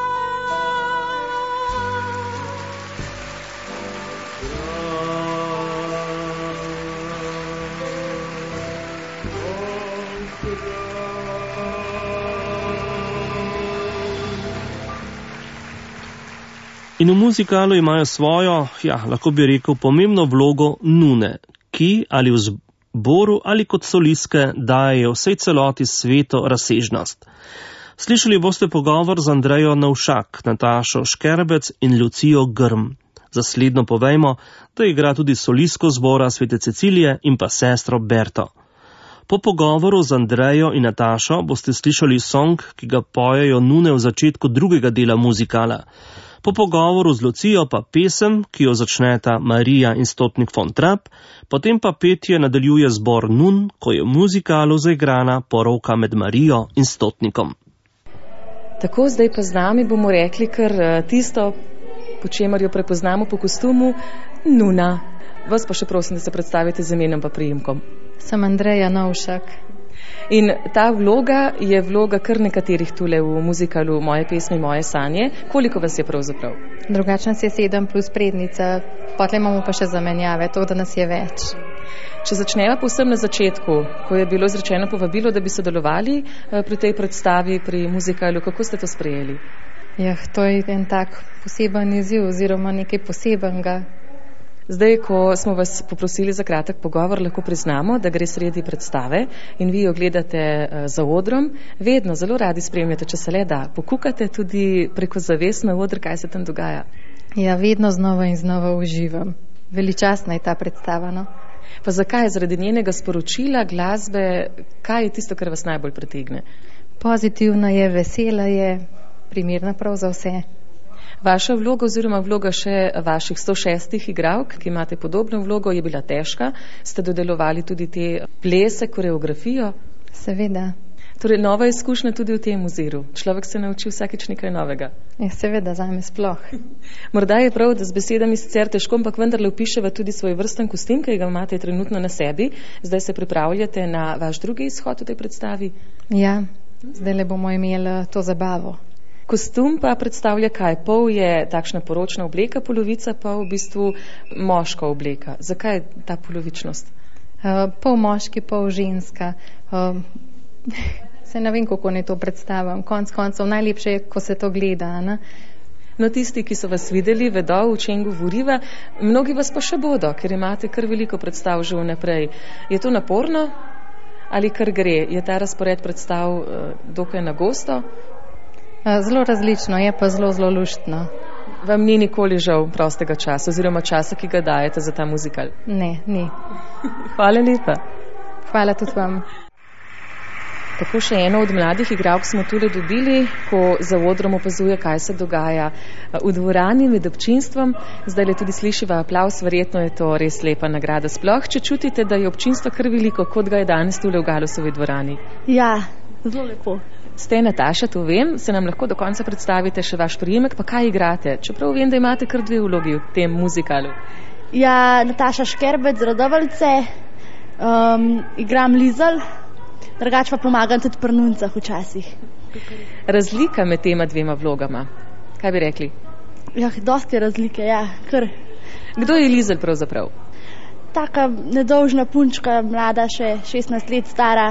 In v muzikalu imajo svojo, ja, lahko bi rekel, pomembno vlogo nune, ki ali v zboru ali kot solistke dajejo vsej celoti sveto razsežnost. Slišali boste pogovor z Andrejo Navšak, Natašo Škerbec in Lucijo Grm. Za slednjo povejmo, da igra tudi solistko zbora Svete Cecilije in pa sestro Berto. Po pogovoru z Andrejo in Natašo boste slišali song, ki ga pojejo nune v začetku drugega dela muzikala. Po pogovoru z Lucijo pa pesem, ki jo začneta Marija in Stotnik von Trapp, potem pa petje nadaljuje zbor nun, ko je v muzikalu zaigrana poroka med Marijo in Stotnikom. Tako, zdaj pa z nami bomo rekli kar tisto, po čemer jo prepoznamo po kostumu, nuna. Vas pa še prosim, da se predstavite z imenom pa priimkom. Sem Andreja Navšak. In ta vloga je vloga kar nekaterih tule v muzikalu Moje pesmi, moje sanje. Koliko vas je pravzaprav? Drugačno se je sedem plus prednica, potem imamo pa še zamenjave, to, da nas je več. Če začneva povsem na začetku, ko je bilo izrečeno povabilo, da bi sodelovali pri tej predstavi, pri muzikalu, kako ste to sprejeli? Ja, to je en tak poseben izziv oziroma nekaj posebenega. Zdaj, ko smo vas poprosili za kratek pogovor, lahko priznamo, da gre sredi predstave in vi jo gledate za odrom. Vedno zelo radi spremljate, če se le da. Pokukate tudi preko zaves na odr, kaj se tam dogaja? Ja, vedno znova in znova uživam. Veličastna je ta predstava, no? Pa zakaj? Zaradi njenega sporočila, glasbe, kaj je tisto, kar vas najbolj pritegne? Pozitivna je, vesela je, primerna prav za vse. Vaša vloga oziroma vloga še vaših sto šestih igralk, ki imate podobno vlogo, je bila težka. Ste dodelovali tudi te plese, koreografijo? Seveda. Torej, nova izkušnja tudi v tem oziru. Človek se nauči vsakič nekaj novega. Ja, seveda, zame sploh. Morda je prav, da z besedami sicer težko, ampak vendarle opiševa tudi svoj vrsten kostim, ki ga imate trenutno na sebi. Zdaj se pripravljate na vaš drugi izhod v tej predstavi? Ja, zdaj le bomo imeli to zabavo. Kostum pa predstavlja kaj? Pol je takšna poročna obleka, polovica pa v bistvu moška obleka. Zakaj ta polovičnost? Uh, pol moški, pol ženska. Uh, Se ne vem, kako ne to predstavim. Konc koncev najlepše je, ko se to gleda. Ne? No, tisti, ki so vas videli, vedo, o čem govoriva. Mnogi vas pa še bodo, ker imate kar veliko predstav že vnaprej. Je to naporno ali kar gre? Je ta razpored predstav uh, dokaj na gosto? Uh, zelo različno, je pa zelo, zelo luštno. Vam ni nikoli žal prostega časa oziroma časa, ki ga dajete za ta muzikal? Ne, ni. Hvala lepa. Hvala tudi vam. Tako še eno od mladih igralk smo tule dobili, ko za odrom opazuje, kaj se dogaja v dvorani med občinstvom. Zdaj le tudi slišiva aplavz, verjetno je to res lepa nagrada. Sploh, če čutite, da je občinstvo kar veliko, kot ga je danes tule v Galusovi dvorani. Ja, zelo lepo. Ste Nataša, to vem, se nam lahko do konca predstavite še vaš prijemek, pa kaj igrate? Čeprav vem, da imate kar dve vlogi v tem muzikalu. Ja, Nataša Škerbec, Radoveljce, um, igram Lizel. Drugače pa pomagam tudi pri nuncah včasih. Razlika med tema dvema vlogama, kaj bi rekli? Ja, dosti razlike, ja, kar. Kdo je Lizel pravzaprav? Taka nedolžna punčka, mlada, še šestnajst let stara,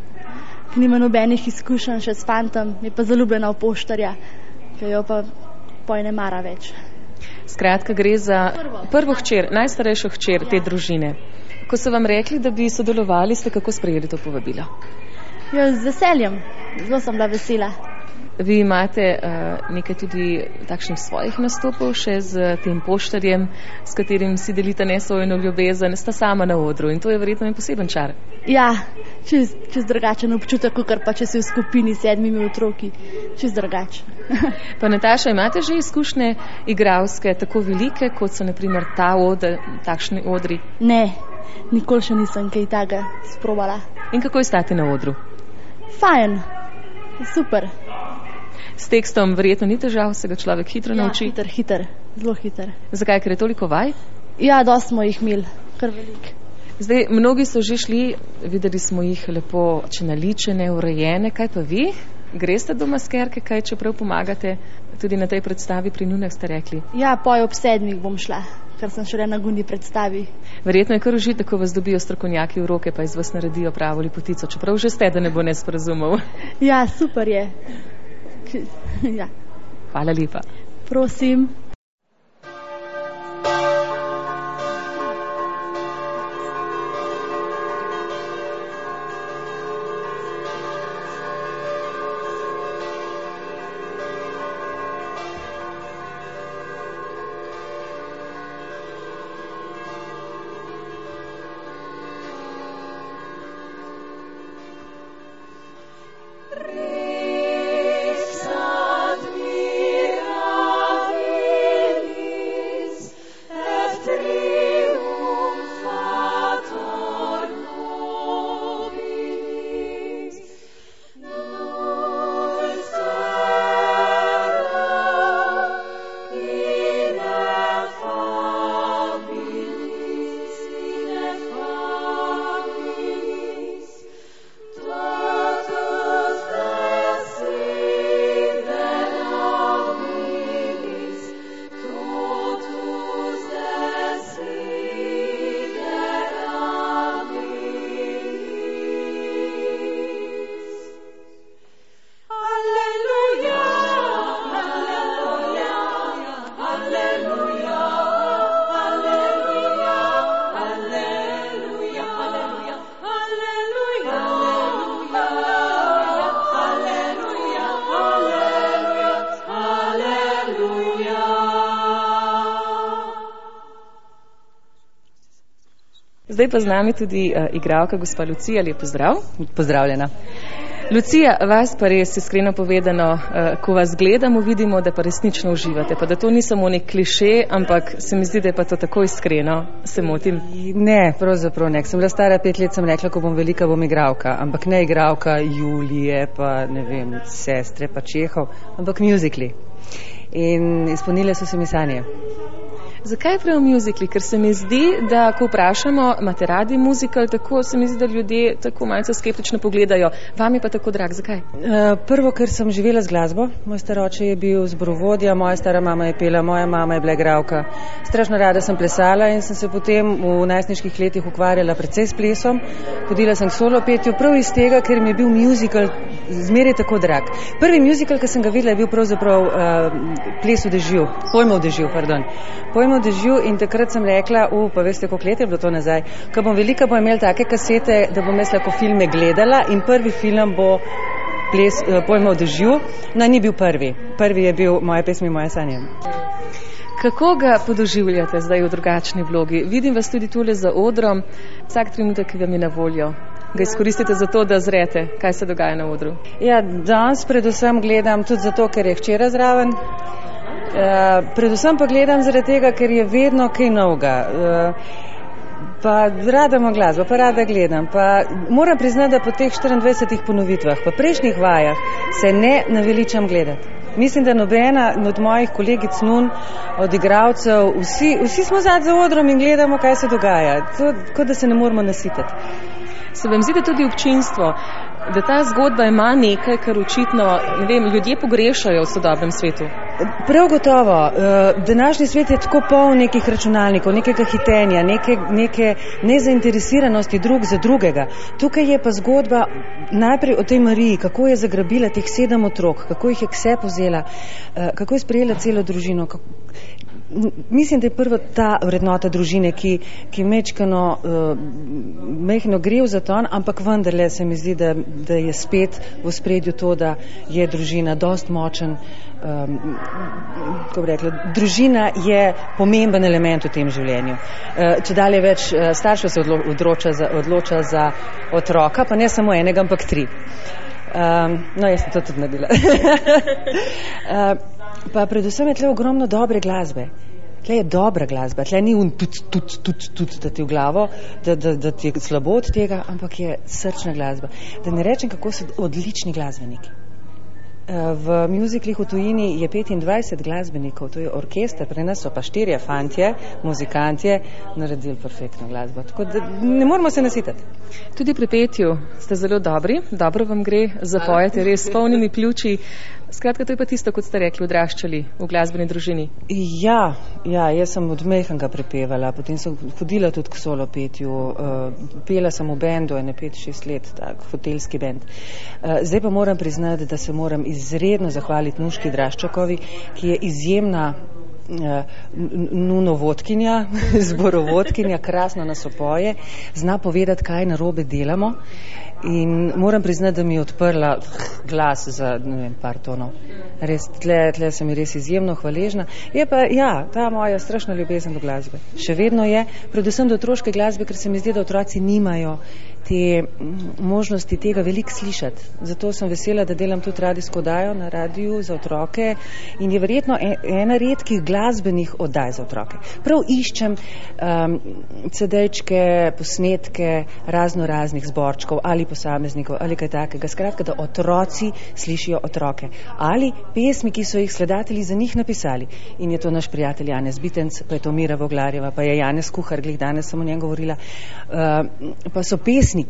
ki nima nobenih izkušenj še s fantom, je pa zaljubljena v poštarja, ki jo pa poj ne mara več. Skratka, gre za prvo, prvo hčer, najstarejšo hčer te družine. Ko so vam rekli, da bi sodelovali, ste kako sprejeli to povabilo? Ja, z veseljem. Zelo sem bila vesela. Vi imate uh, nekaj tudi takšnih svojih nastopov še z tem poštarjem, s katerim si delite nesojeno ljubezen, sta sama na odru in to je verjetno en poseben čar. Ja, čez, čez drugačen občutek, kakor pa če si v skupini s sedmimi otroki. Čez drugač. Pa Nataša, imate že izkušnje igralske tako velike, kot so naprimer ta odr, takšni odri? Ne. Nikoli še nisem kaj taga sprobala. In kako je stati na odru? Fajn, super. S tekstom verjetno ni težav, se ga človek hitro ja, nauči? Ja, hiter, hiter, zelo hiter. Zakaj, ker je toliko vaj? Ja, dosti smo jih imeli, kar velik. Zdaj, mnogi so že šli, videli smo jih lepo, če naličene, urejene, kaj pa vi? Greste do maskerke, kaj čeprav pomagate? Tudi na tej predstavi pri nunah ste rekli. Ja, poj ob sedmih bom šla, ker sem šele na gundi predstavi. Verjetno je kar užitek, ko vas dobijo strokovnjaki v roke, pa iz vas naredijo pravo lepotico, čeprav že ste, da ne bo nesporazumov. Ja, super je. Ja. Hvala lepa. Prosim. Res admiravi Zdaj pa z nami tudi uh, igralka gospa Lucija, lep pozdrav. Pozdravljena. Lucija, vas pa res iskreno povedano, uh, ko vas gledamo, vidimo, da pa resnično uživate, pa da to ni samo nek kliše, ampak se mi zdi, da je pa to tako iskreno. Se motim? Ne, pravzaprav ne. Sem bila stara pet let, sem rekla, ko bom velika, bom igralka, ampak ne igralka Julije, pa ne vem, sestre, pa Čehov, ampak muzikli. In izpolnile so se mi sanje. Zakaj prav muzikli? Ker se mi zdi, da ko vprašamo, imate radi muzikal, tako se mi zdi, da ljudje tako malce skeptično pogledajo. Vam je pa tako drag. Zakaj? Prvo, ker sem živela z glasbo. Moj star oče je bil zborovodja, moja stara mama je pela, moja mama je bila igralka. Strašno rada sem plesala in sem se potem v najstniških letih ukvarjala predvsej s plesom. Hodila sem k solo petju prav iz tega, ker mi je bil muzikal zmeraj tako drag. Prvi muzikal, ki sem ga videla, je bil pravzaprav uh, Ples v dežju, Pojmo v dežju, pardon. Pojmo v dežju in takrat sem rekla, u, pa veste, koliko let je bilo to nazaj, ko bom velika, bom imela take kasete, da bom jaz lahko filme gledala in prvi film bo Ples, uh, Pojmo v dežju. No, ni bil prvi. Prvi je bil Moje pesmi, moje sanje. Kako ga podoživljate zdaj v drugačni vlogi? Vidim vas tudi tule za odrom, vsak trenutek, ki vam je na voljo. Ga izkoristite za to, da zrete, kaj se dogaja na odru? Ja, danes predvsem gledam tudi zato, ker je hčera zraven. Uh, predvsem pa gledam zaradi tega, ker je vedno kaj novega. Uh, pa rada imam glasbo, pa rada gledam. Pa moram priznati, da po teh štiriindvajsetih ponovitvah, pa prejšnjih vajah, se ne naveličam gledati. Mislim, da nobena od mojih kolegic nun, od igralcev, vsi, vsi smo zad za odrom in gledamo, kaj se dogaja. To, kot da se ne moramo nasitati. Se vam zdi, da tudi občinstvo, da ta zgodba ima nekaj, kar očitno, ne vem, ljudje pogrešajo v sodobnem svetu? Prav gotovo. Današnji svet je tako poln nekih računalnikov, nekega hitenja, neke, neke nezainteresiranosti drug za drugega. Tukaj je pa zgodba najprej o tej Mariji, kako je zagrabila teh sedem otrok, kako jih je k sebi vzela, kako je sprejela celo družino. Kako... Mislim, da je prva ta vrednota družine, ki, ki mečkano, uh, mehno gre v zaton, ampak vendarle se mi zdi, da, da je spet v spredju to, da je družina dost močen, um, kako bi rekla, družina je pomemben element v tem življenju. Uh, če dalje več uh, staršev se odlo, odloča, za, odloča za otroka, pa ne samo enega, ampak tri. Um, no, jaz sem to tudi naredila. uh, Pa predvsem je tle ogromno dobre glasbe. Tle je dobra glasba, tle ni un tut, tut, tut, tut, da ti v glavo, da, da, da ti je slabo od tega, ampak je srčna glasba. Da ne rečem, kako so odlični glasbeniki. V muziklih v tujini je petindvajset glasbenikov, to je orkester, pri nas so pa štirje fantje, muzikantje, naredili perfektno glasbo. Tako da ne moramo se nasitati. Tudi pri petju ste zelo dobri, dobro vam gre, zapojete res s polnimi pljuči. Skratka, to je pa tisto, kot ste rekli, odraščali v glasbeni družini. Ja, ja, jaz sem od mehanga prepevala, potem sem hodila tudi k solo petju, uh, pela sem v bendu, ene pet, šest let, tak, hotelski bend. Uh, zdaj pa moram priznati, da se moram izredno zahvaliti Nuški Draščakovi, ki je izjemna uh, nunovodkinja, zborovodkinja, krasno nas opoje, zna povedati, kaj narobe delamo. In moram priznati, da mi je odprla glas za, ne vem, par tonov. Res, tle, tle sem ji res izjemno hvaležna. Je pa, ja, ta moja strašna ljubezen do glasbe. Še vedno je, predvsem do otroške glasbe, ker se mi zdi, da otroci nimajo te možnosti tega veliko slišati. Zato sem vesela, da delam tudi radijsko oddajo na radiju za otroke in je verjetno ena redkih glasbenih oddaj za otroke. Prav iščem um, cedejčke, posnetke razno raznih zborčkov ali posameznikov ali kaj takega. Skratka, da otroci slišijo otroke. Ali pesmi, ki so jih skladatelji za njih napisali. In je to naš prijatelj Janez Bitenc, pa je to Mira Voglarjeva, pa je Janez Kuhar, glih danes sem o njem govorila. Uh, pa so pesniki.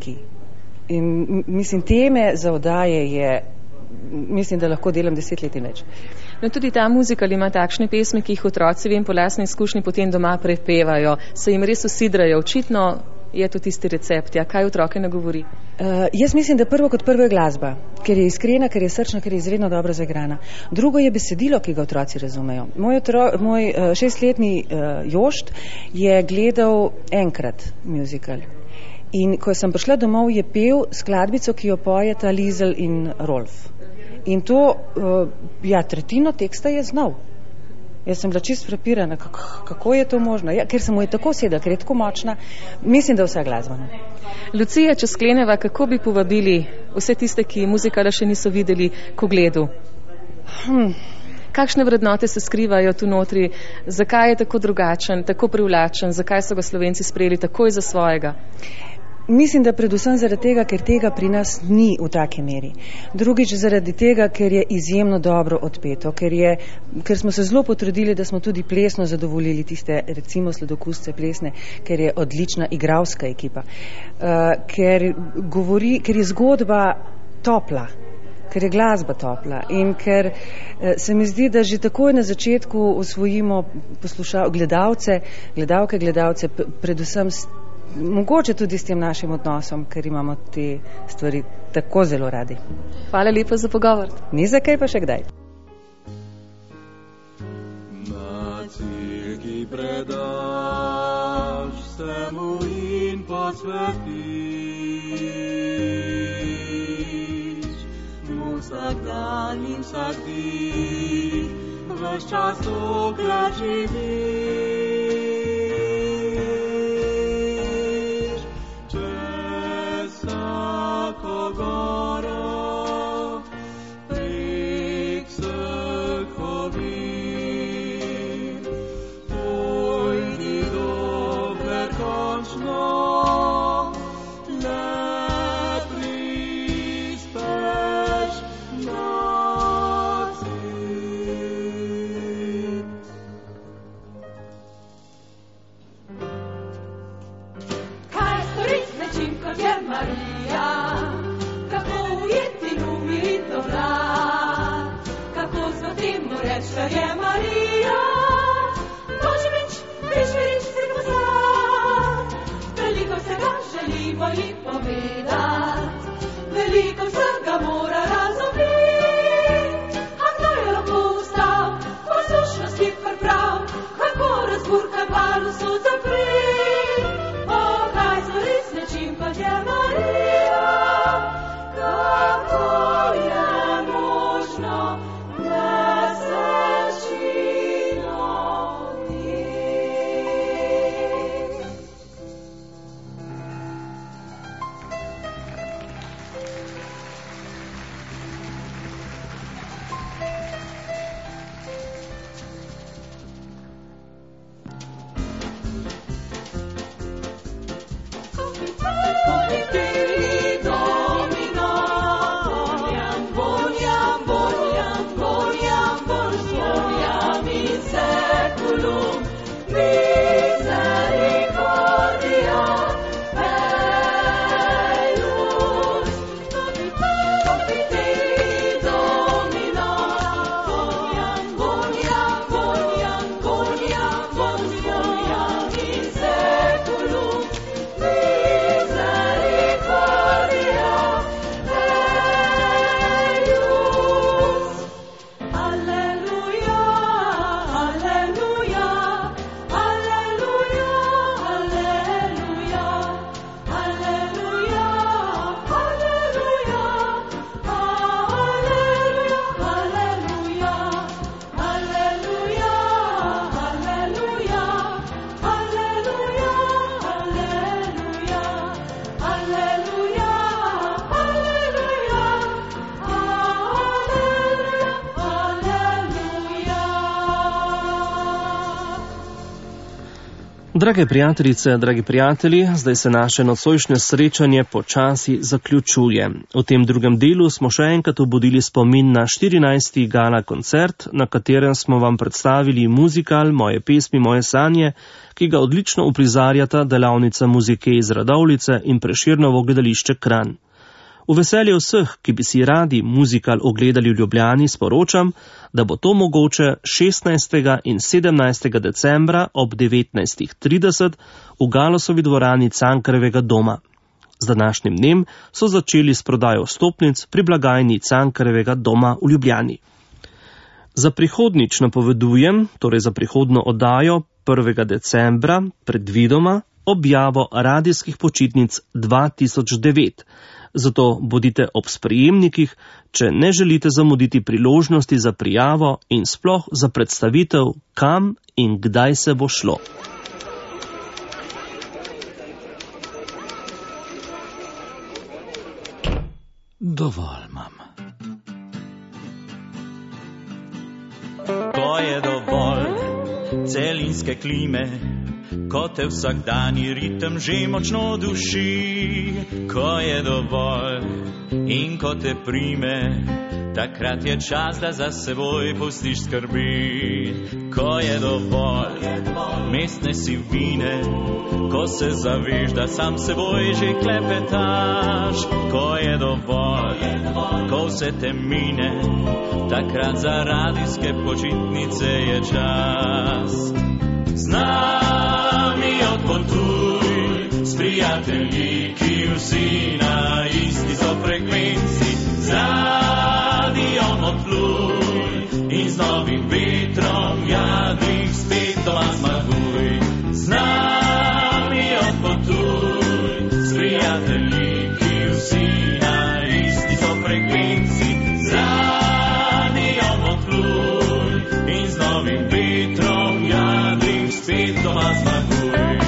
In mislim, teme za oddaje je, mislim, da lahko delam deset let in več. No, tudi ta muzikal ima takšne pesmi, ki jih otroci, vem, po lastni izkušnji potem doma prepevajo, se jim res usidrajo. Očitno je to tisti recept, ja, kaj otroke nagovori? Uh, jaz mislim, da prvo kot prvo je glasba, ker je iskrena, ker je srčna, ker je izredno dobro zaigrana. Drugo je besedilo, ki ga otroci razumejo. Moj, otro, moj uh, šestletni uh, Jošt je gledal enkrat muzikal. In ko sem prišla domov, je pel skladbico, ki jo pojeta Lizel in Rolf. In to, uh, ja, tretjino teksta je znal. Jaz sem bila čist frapirana, kako, kako je to možno. Ja, ker se mu je tako sedela, ker je tako močna. Mislim, da vsa glasba. Lucija, če skleneva, kako bi povabili vse tiste, ki muzikala še niso videli, k ogledu? Hmm. Kakšne vrednote se skrivajo tu notri? Zakaj je tako drugačen, tako privlačen? Zakaj so ga Slovenci sprejeli takoj za svojega? Mislim, da predvsem zaradi tega, ker tega pri nas ni v taki meri. Drugič zaradi tega, ker je izjemno dobro odpeto, ker, je, ker smo se zelo potrudili, da smo tudi plesno zadovoljili tiste, recimo sladokusce plesne, ker je odlična igralska ekipa. Uh, ker, govori, ker je zgodba topla, ker je glasba topla in ker uh, se mi zdi, da že takoj na začetku osvojimo poslušal, gledalce, gledalke, gledalce, predvsem s mogoče tudi s tem našim odnosom, ker imamo te stvari tako zelo radi. Hvala lepa za pogovor. Ni za kaj, pa še kdaj. Na cilj, ki predaš se mu in posvetiš, mu vsak dan in vsak dih, ves čas dokler živiš. Drage prijateljice, dragi prijatelji, zdaj se naše nocojšnje srečanje počasi zaključuje. V tem drugem delu smo še enkrat obudili spomin na štirinajsti gala koncert, na katerem smo vam predstavili muzikal Moje pesmi, moje sanje, ki ga odlično uprizarjata delavnica muzike iz Radovljice in Prešernovo gledališče Kranj. V veselje vseh, ki bi si radi muzikal ogledali v Ljubljani, sporočam, da bo to mogoče šestnajstega in sedemnajstega decembra ob devetnajstih trideset v Galosovi dvorani Cankarjevega doma. Z današnjim dnem so začeli s prodajo vstopnic pri blagajni Cankarjevega doma v Ljubljani. Za prihodnjič napovedujem, torej za prihodno oddajo prvega decembra, predvidoma objavo radijskih počitnic dva tisoč devet. Zato bodite ob sprejemnikih, če ne želite zamuditi priložnosti za prijavo in sploh za predstavitev, kam in kdaj se bo šlo. Dovolj imam. Ko je dovolj celinske klime, ko te vsakdanji ritem že močno duši, ko je dovolj in ko te prime, takrat je čas, da za seboj pustiš skrbi. Ko je dovolj mestne sivine, ko se zaveš, da sam seboj že klepetaš, ko je dovolj, ko vse te mine, takrat za radijske počitnice je čas. Z nami odpotuj, s prijatelji, ki vsi na isti so frekvenci, z radijom odpluj in z novim vetrom jadrih spet doma zmaguj. Z nami odpotuj, s prijatelji, ki vsi na isti so frekvenci, z radijom odpluj in z novim vetrom jadrih spet doma zmaguj.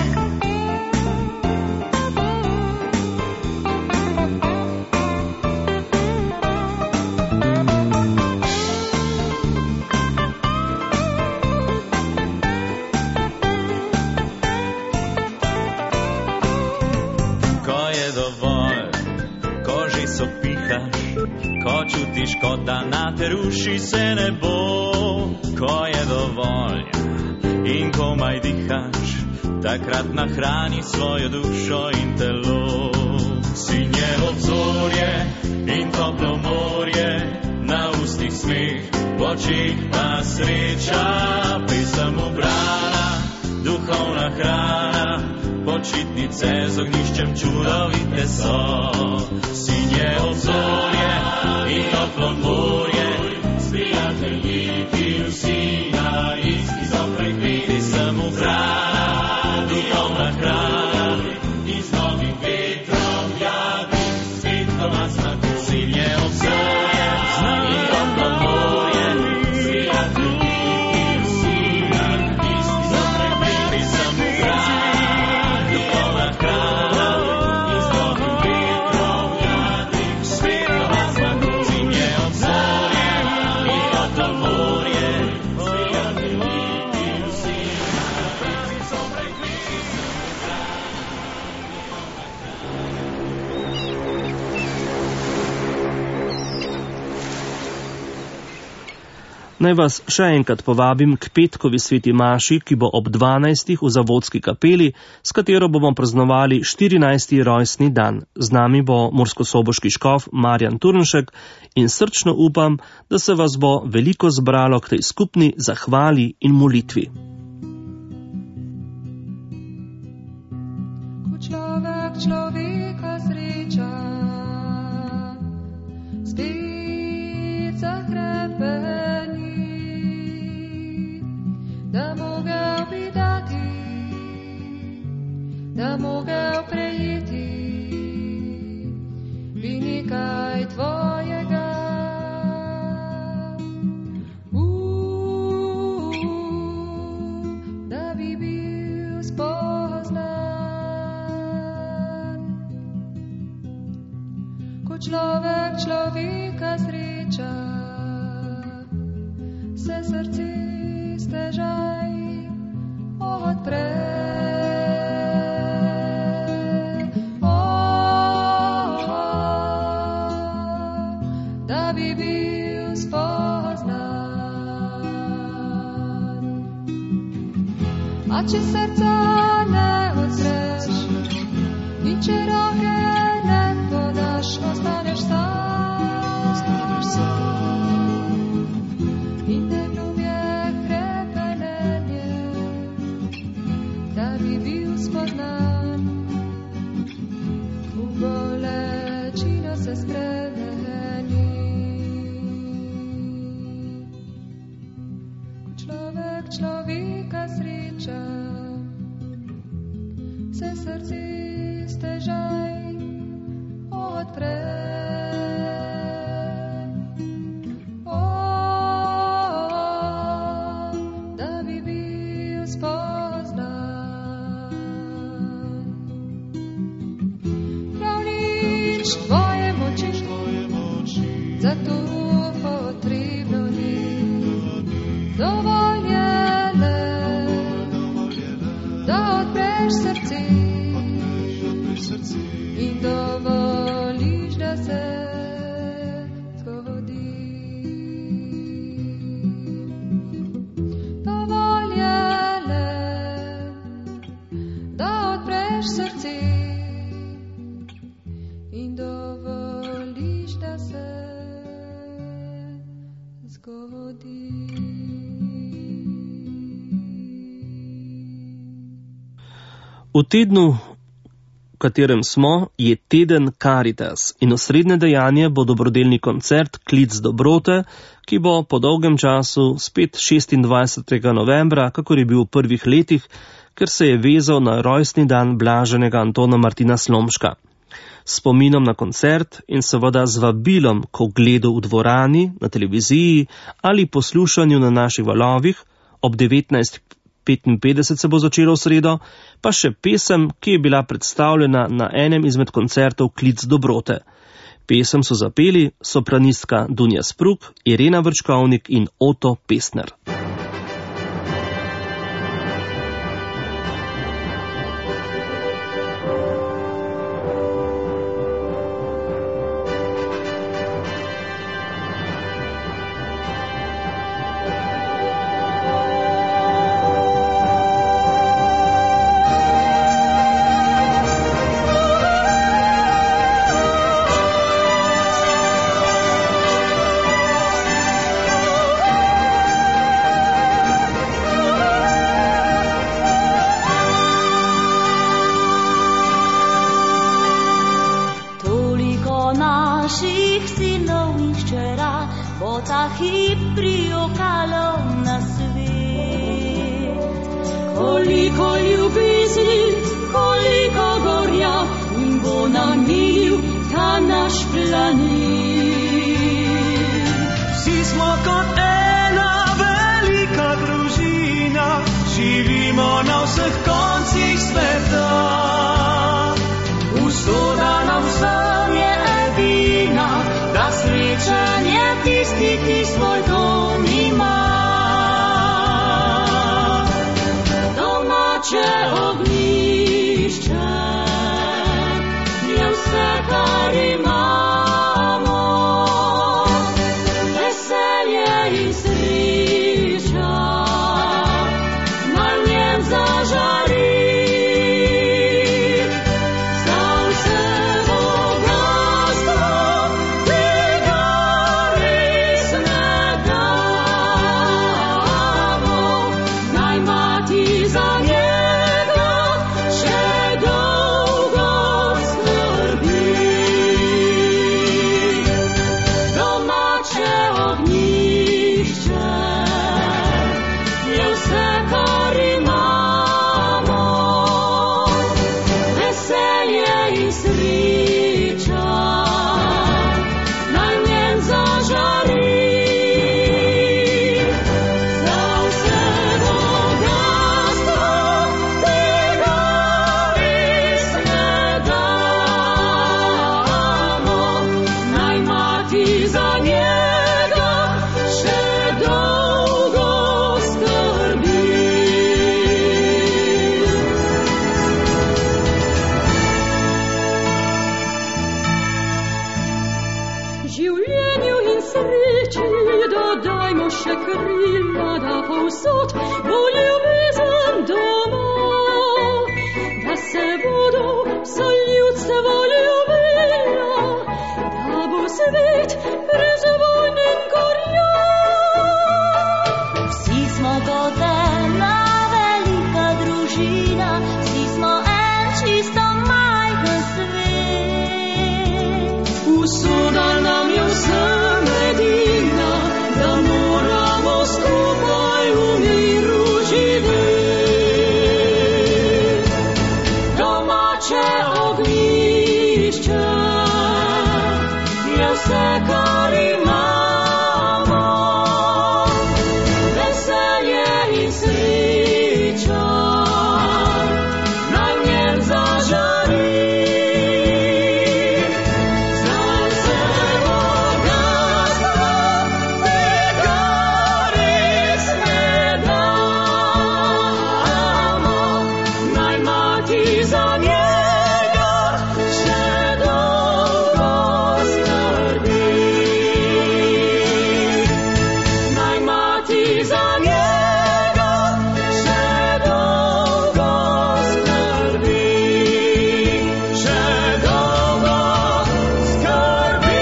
Ko čutiš, kot da na te ruši se ne bo, ko je dovolj in komaj dihaš, takrat nahrani svojo dušo in telo. Sinje obzorje in toplo morje, na ustih smeh, v očih pa sreča, pesem ubrana, duhovna hrana, počitnice z ognjiščem čudovite so. Sinje obzorje in toplo morje, s prijatelji, ki vsi na isti so frekvenci, sem ubrana, duhovna hrana in z novim vetrom jadrim spet doma zmaguj. Sinje obzorje in toplo morje, s prijatelji, ki vsi na isti so frekvenci, sem ubrana, duhovna hrana in z novim vetrom jadrim spet doma zmaguj. Sinje obzorje in toplo morje, s prijatelji, ki vsi na isti so frekvenci, sem Naj vas še enkrat povabim k petkovi sveti maši, ki bo ob dvanajstih v Zavodski kapeli, s katero bomo praznovali štirinajsti rojstni dan. Z nami bo murskosoboški škof Marjan Turnšek in srčno upam, da se vas bo veliko zbralo k tej skupni zahvali in molitvi. Ko človek človeka sreča, spet zahrepeni, da mogel bi dati, da mogel prejeti, bi nekaj tvojega. Uh, da bi bil spoznan. Ko človek človeka sreča, se srce stežaj odpre. Oh, da bi bil spoznan. A če srca ne odpreš, in če roke ne podaš, ostaneš sam. Ostaneš sam. In neljubje krepenenje, da bi bil spoznan. V bolečino se spremeni. Ko človek človeka sreča, se srce stežaj odpre. odpre. O, da bi bil spoznan. Prav nič tvoje moči, zato potrebno ni. Dovolj je le, da odpreš srce in dovoliš, da se zgodi. Dovolj je le, da odpreš srce in dovoliš, da se zgodi. V tednu, v katerem smo, je teden Caritas in osrednje dejanje bo dobrodelni koncert Klic dobrote, ki bo po dolgem času spet šestindvajsetega novembra, kakor je bil v prvih letih, ker se je vezal na rojstni dan blaženega Antona Martina Slomška. S spominom na koncert in seveda z vabilom k ogledu v dvorani, na televiziji ali poslušanju na naših valovih, ob devetnajst petinpetdeset se bo začelo v sredo, pa še pesem, ki je bila predstavljena na enem izmed koncertov Klic dobrote. Pesem so zapeli sopranistka Dunja Spruk, Irena Vrčkovnik in Oto Pestner. mati za njega še dolgo skrbi. Naj mati za njega še dolgo skrbi. Še dolgo skrbi.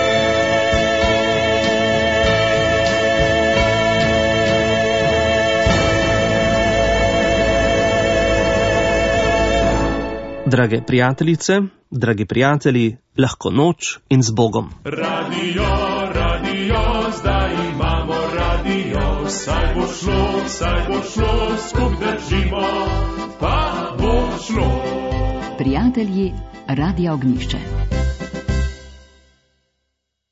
Drage prijateljice, dragi prijatelji, lahko noč in z Bogom. Radio, radio, zdaj imamo radio, saj bo šlo, saj bo šlo, skup držimo, pa bo šlo. Prijatelji Radia Ognišče.